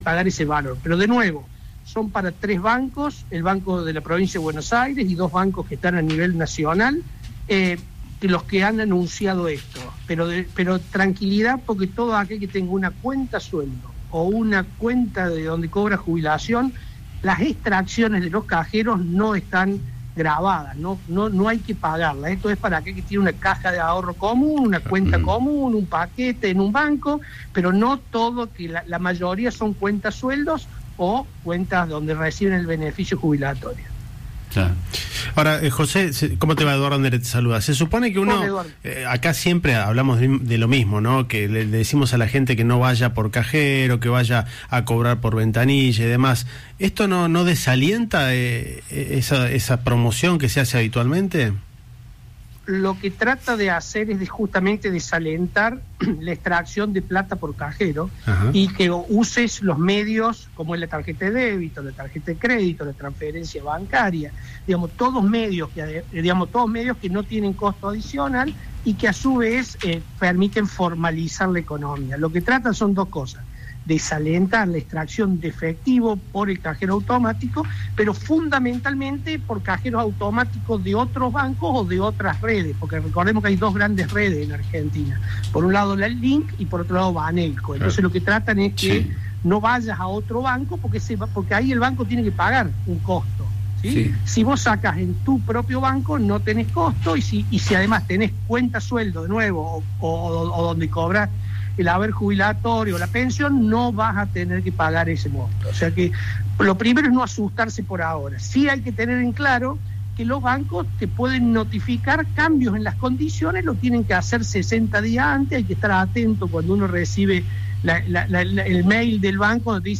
pagar ese valor. Pero de nuevo, son para 3 bancos, el Banco de la Provincia de Buenos Aires y 2 bancos que están a nivel nacional, los que han anunciado esto. Pero tranquilidad, porque todo aquel que tenga una cuenta sueldo o una cuenta de donde cobra jubilación, las extracciones de los cajeros no están grabadas, no hay que pagarlas. Esto es para aquel que tiene una caja de ahorro común, una cuenta común, un paquete en un banco, pero no todo, que la mayoría son cuentas sueldos o cuentas donde reciben el beneficio jubilatorio. Claro. Ahora, José, ¿cómo te va? Eduardo Neret te saluda. Se supone que uno, acá siempre hablamos de lo mismo, ¿no? Que le decimos a la gente que no vaya por cajero, que vaya a cobrar por ventanilla y demás. ¿Esto no desalienta esa promoción que se hace habitualmente? Lo que trata de hacer es justamente desalentar la extracción de plata por cajero. Ajá. Y que uses los medios como es la tarjeta de débito, la tarjeta de crédito, la transferencia bancaria, todos medios que no tienen costo adicional y que a su vez permiten formalizar la economía. Lo que tratan son 2 cosas: desalentar la extracción de efectivo por el cajero automático, pero fundamentalmente por cajeros automáticos de otros bancos o de otras redes, porque recordemos que hay 2 grandes redes en Argentina. Por un lado la Link y por otro lado Banelco. Entonces lo que tratan es que no vayas a otro banco porque ahí el banco tiene que pagar un costo. ¿Sí? Si vos sacas en tu propio banco no tenés costo, y si además tenés cuenta sueldo de nuevo o donde cobras el haber jubilatorio o la pensión, no vas a tener que pagar ese monto. O sea que lo primero es no asustarse por ahora. Sí hay que tener en claro que los bancos te pueden notificar cambios en las condiciones, lo tienen que hacer 60 días antes, hay que estar atento cuando uno recibe el mail del banco donde te dice